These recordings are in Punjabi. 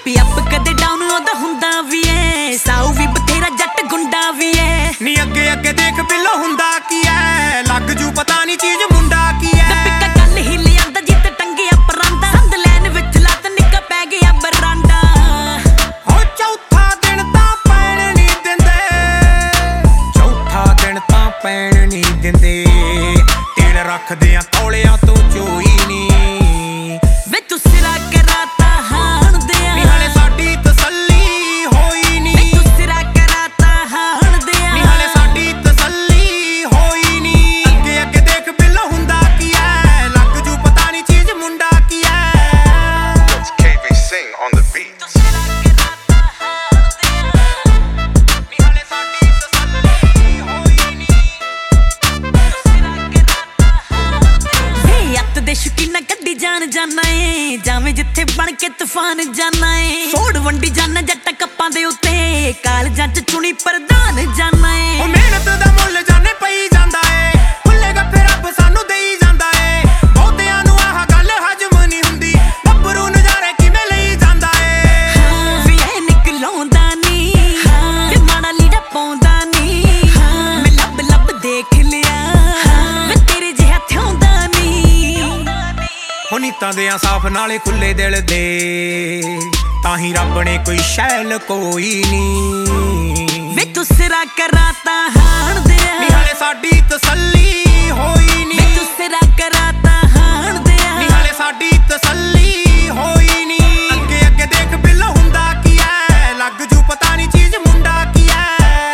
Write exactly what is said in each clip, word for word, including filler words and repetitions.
ਪੀ ਅੱਪ ਕਦੇ ਡਾਊਨ ਉਹਦਾ ਹੁੰਦਾ ਵੀ ਏ, ਸਾਊ ਵੀ ਬਥੇਰਾ ਜੱਟ ਗੁੰਡਾ ਵੀ ਏ। ਨੀ ਅੱਗੇ ਅੱਗੇ ਦੇਖ ਬਿੱਲੋ ਹੁੰਦਾ ਕੀ ਐ, ਲੱਗ ਜੂ ਪਤਾ ਨੀ ਚੀਜ਼ ਮੁੰਡਾ ਕੀ ਐ। ਪਿੱਕਾ ਕੱਲ ਹੀ ਲਿਆਂਦਾ ਜਿੱਤ ਟੰਗਿਆ ਪਰਾਂਦਾ, ਸੰਦ ਲੈਣ ਵਿੱਚ ਲੱਤ ਨਿੱਕਾ ਪੈ ਗਿਆ ਬਰਾਂਡਾ। ਹੋ ਚੌਥਾ ਦਿਨ ਤਾਂ ਪੈਣ ਨੀ ਦਿੰਦੇ, ਚੌਥਾ ਦਿਨ ਤਾਂ ਪੈਣ ਨੀ ਦਿੰਦੇ, ਟੇਲ ਰੱਖਦੇ ਆ ਤੌਲਿਆਂ ਤੋਂ ਚੋਈ ਨੀ। ਵੇ ਤੂੰ ਸਿਰਾ ਕਰਾਤਾ ਹਾਣ ਦਿਆ, ਨੀ ਹਾਲੇ ਸਾਡੀ ਤਸੱਲੀ ਹੋਈ ਨੀ। ਵੇ ਤੂੰ ਸਿਰਾ ਕਰਾਤਾ ਹਾਣ ਦਿਆ, ਨੀ ਹਾਲੇ ਸਾਡੀ ਤਸੱਲੀ ਹੋਈ ਨੀ। ਅੱਗੇ ਅੱਗੇ ਦੇਖ ਬਿੱਲੋ ਹੁੰਦਾ ਕੀ ਐ, ਲੱਗ ਜੂ ਪਤਾ ਨੀ ਚੀਜ਼ ਮੁੰਡਾ ਕੀ ਐ। It's K V Sing on the beat. ਤੂੰ ਸਿਰਾ ਕਰਾਤਾ ਹਾਣ ਦਿਆ, ਨੀ ਹਾਲੇ ਸਾਡੀ ਤਸੱਲੀ ਹੋਈ ਨੀ। ਤੂੰ ਸਿਰਾ ਕਰਾਤਾ ਹਾਣ ਦਿਆ। ਵੇ ਅੱਤ ਦੇ ਸ਼ੌਕੀਨਾ ਗੱਡੀ ਜਾਣ ਜਾਨਾ ਏ, ਜਾਵੇਂ ਜਿੱਥੇ ਬਣ ਕੇ ਤੂਫਾਨ ਜਾਨਾ ਏ। ਫੋੜ ਵੰਡੀ ਜਾਨਾ ਜੱਟਾਂ ਕੱਪਾਂ ਦੇ ਉੱਤੇ, ਕਾਲਜਾਂ ਚ ਚੁਣੀ ਪ੍ਰਧਾਨ ਜਾਨਾ ਏ। ਉਹ ਮਿਹਨਤ ਦਾ ਮੁੱਲ ਜਾਨੇ ਪਈ ਜਾਂਦਾ ਏ, ਭੁੱਲੇਗਾ ਫਿਰ ਰੱਬ ਸਾਨੂੰ ਦੇਈ ਜਾਂਦਾ ਏ। ਬਹੁਤਿਆਂ ਨੂੰ ਆਹ ਗੱਲ ਹਜਮ ਨੀ ਹੁੰਦੀ, ਗੱਭਰੂ ਨਜ਼ਾਰੇ ਕਿਵੇਂ ਲਈ ਜਾਂਦਾ ਏ। ਵੀ ਇਹ ਨਿਕਲਾਉਂਦਾ ਨੀ, ਵੇ ਮਾੜਾ ਲੀੜਾ ਪਾਉਂਦਾ ਨੀ। ਮੈਂ ਲੱਭ ਲੱਭ ਦੇਖ ਲਿਆ, ਵੇ ਤੇਰੇ ਜਿਹਾ ਥਿਆਉਂਦਾ ਨੀ। ਹੋ ਨੀਤਾਂ ਦੇ ਆ ਸਾਫ ਨਾਲੇ ਖੁੱਲੇ ਦਿਲ ਦੇ, ਤਾਂ ਹੀ ਰੱਬ ਨੇ ਕੋਈ ਸ਼ੈਲ ਕੋਈ ਨੀ। ਵੇ ਤੂੰ ਸਿਰਾ ਕਰਾਤਾ ਹਾਣ ਦਿਆ, ਨੀ ਹਾਲੇ ਸਾਡੀ ਤਸੱਲੀ ਹੋਈ ਨੀ। ਵੇ ਤੂੰ ਸਿਰਾ ਕਰਾਤਾ ਹਾਣ ਦਿਆ, ਨੀ ਹਾਲੇ ਸਾਡੀ ਤਸੱਲੀ ਹੋਈ ਨੀ। ਅੱਗੇ ਅੱਗੇ ਦੇਖ ਬਿੱਲੋ ਹੁੰਦਾ ਕੀ ਐ, ਲੱਗ ਜੂ ਪਤਾ ਨੀ ਚੀਜ਼ ਮੁੰਡਾ ਕੀ ਐ।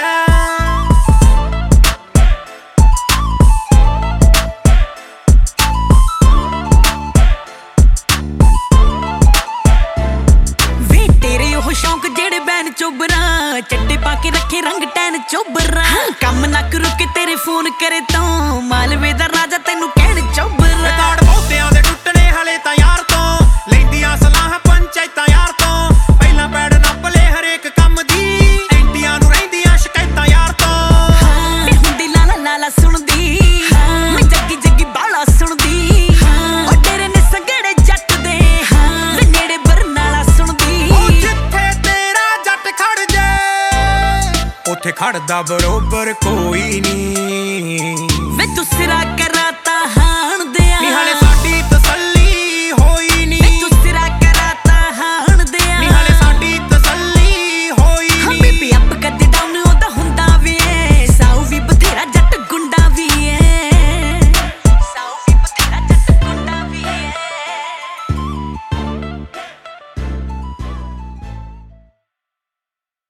ਵੇ ਤੇਰੇ ਉਹ ਸ਼ੌਂਕ ਜਿਹੜੇ ਬੈਨ ਚੋਬਰਾ, ਚੱਡੇ ਪਾ ਕੇ ਰੱਖੇ ਰੰਗ ਟੈਨ ਚੋਬਰਾ। ਕੰਮ ਨਾ ਰੁਕੇ ਤੇਰੇ ਫੋਨ ਕਰੇ ਤੋਂ, ਮਾਲਵੇ ਦਾ ਰਾਜਾ ਤੈਨੂੰ ਕਹਿਣ ਚੋਬਰਾ। ਰਿਕਾਰਡ ਬਹੁਤਿਆਂ ਦੇ ਟੁੱਟਣੇ ਹਲੇ ਤਾਂ ਯਾਰ ਤੋਂ, ਲੈਂਦੀਆਂ ਸਲਾਹਾਂ ਪੰਚਾਇਤਾਂ ਯਾਰ ਤੋਂ। ਪਹਿਲਾਂ ਪੈੜ ਨੱਪ ਲੈ ਹਰੇਕ ਕੰਮ ਦੀ, ਐਂਟੀਆਂ ਨੂੰ ਰਹਿੰਦੀਆਂ ਸ਼ਿਕਾਇਤਾਂ ਯਾਰ ਤੋਂ। ਵੇ ਹੁੰਦੀ ਲਾਲਾ ਲਾਲਾ ਸੁਣਦੀ, ਮੈਂ ਜੱਗੀ ਜੱਗੀ ਬਾਲਾ ਸੁਣਦੀ। ਉਹ ਤੇਰੇ ਨੇ ਸੰਗੜੇ ਜੱਟ ਦੇ, ਵੇ ਨੇੜੇ ਬਰਨਾਲਾ ਸੁਣਦੀ। ਉਹ ਜਿੱਥੇ ਤੇਰਾ ਜੱਟ ਖੜ ਜੇ, ਉੱਥੇ ਖੜਦਾ ਬਰੋਬਰ ਕੋਈ ਨੀ। ਵੇ ਤੂੰ ਸਿਰਾ ਕਰਾਤਾ ਹਾਣ ਦਿਆ, ਨੀ ਹਾਲੇ